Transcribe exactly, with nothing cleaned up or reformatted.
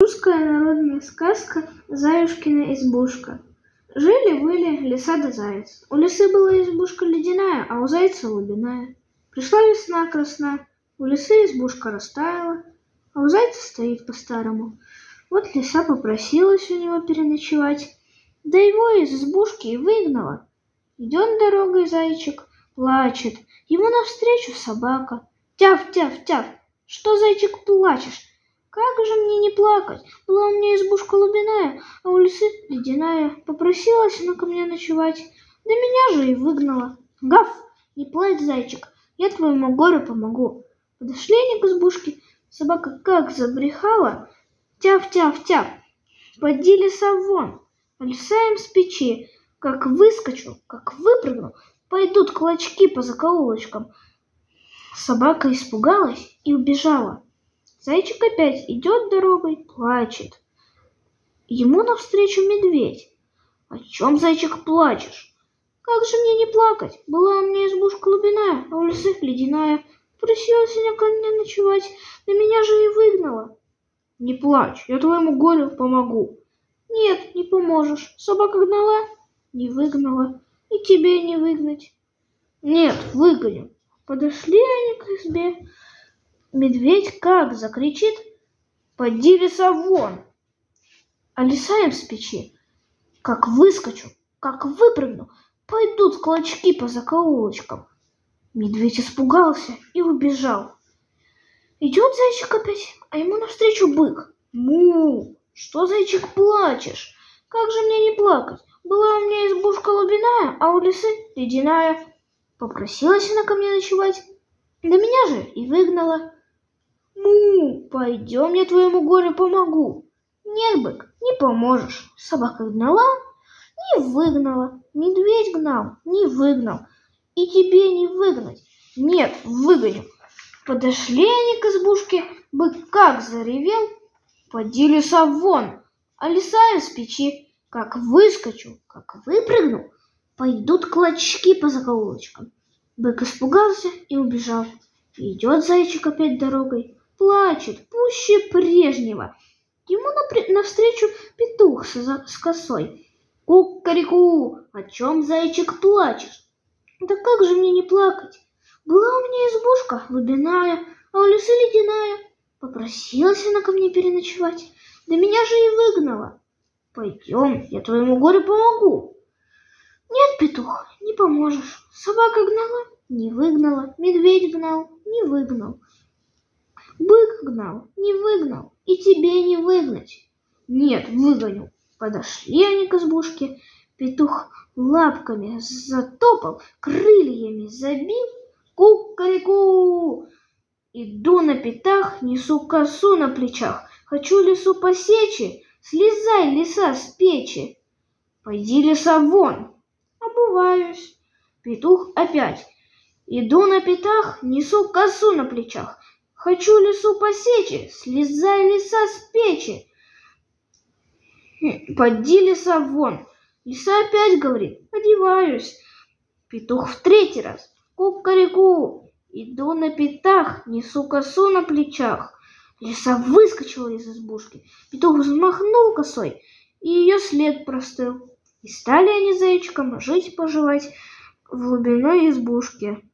Русская народная сказка «Заюшкина избушка». Жили-были лиса да заяц. У лисы была избушка ледяная, а у зайца лубиная. Пришла весна красна, у лисы избушка растаяла, а у зайца стоит по-старому. Вот лиса попросилась у него переночевать, да его из избушки и выгнала. Идет дорогой зайчик, плачет, ему навстречу собака. Тяв-тяв-тяв, что, зайчик, плачешь? Как же мне не плакать? Была у меня избушка лубиная, а у лисы ледяная. Попросилась она ко мне ночевать, да меня же и выгнала. Гав, не плачь, зайчик, я твоему горю помогу. Подошли они к избушке, собака как забрехала. Тяв-тяв-тяв, поди, лиса, вон. А лиса им с печи, как выскочу, как выпрыгну, пойдут клочки по закоулочкам. Собака испугалась и убежала. Зайчик опять идет дорогой, плачет. Ему навстречу медведь. О чем, зайчик, плачешь? Как же мне не плакать? Была у меня избушка лубиная, а у лисы ледяная. Просилась она ко мне ночевать, да меня же и выгнала. Не плачь, я твоему горю помогу. Нет, не поможешь. Собака гнала, не выгнала, и тебе не выгнать. Нет, выгоню. Подошли они к избе. Медведь как закричит: поди, лиса, вон. А лиса им с печи, как выскочу, как выпрыгну, пойдут клочки по закоулочкам. Медведь испугался и убежал. Идет зайчик опять, а ему навстречу бык. Му, что, зайчик, плачешь? Как же мне не плакать? Была у меня избушка лубиная, а у лисы ледяная. Попросилась она ко мне ночевать, да меня же и выгнала. Му, пойдем, я твоему горю помогу. Нет, бык, не поможешь. Собака гнала, не выгнала. Медведь гнал, не выгнал. И тебе не выгнать. Нет, выгоню. Подошли они к избушке, бык как заревел: поди, лиса, вон. А лиса из печи, как выскочу, как выпрыгну, пойдут клочки по закоулочкам. Бык испугался и убежал. Идет зайчик опять дорогой, плачет пуще прежнего. Ему напр- навстречу петух с, с косой. Ку-ка-ри-ку, о чем, зайчик, плачешь? Да как же мне не плакать? Была у меня избушка лубиная, а у лисы ледяная. Попросилась она ко мне переночевать, да меня же и выгнала. Пойдем, я твоему горю помогу. Нет, петух, не поможешь. Собака гнала, не выгнала. Медведь гнал, не выгнал. Бык гнал, не выгнал, и тебе не выгнать. Нет, выгоню. Подошли они к избушке. Петух лапками затопал, крыльями забил. Ку-ка-ри-ку! Иду на пятах, несу косу на плечах. Хочу лису посечь, слезай, лиса, с печи. Пойди, лиса, вон. Обуваюсь. Петух опять. Иду на пятах, несу косу на плечах. Хочу лису посечь, слезай, лиса, с печи. Поди, лиса, вон. Лиса опять говорит: одеваюсь. Петух в третий раз. Ку-ка-ри-ку. Иду на пятах, несу косу на плечах. Лиса выскочила из избушки. Петух взмахнул косой, и ее след простыл. И стали они с зайчиком жить-поживать в глубиной избушке.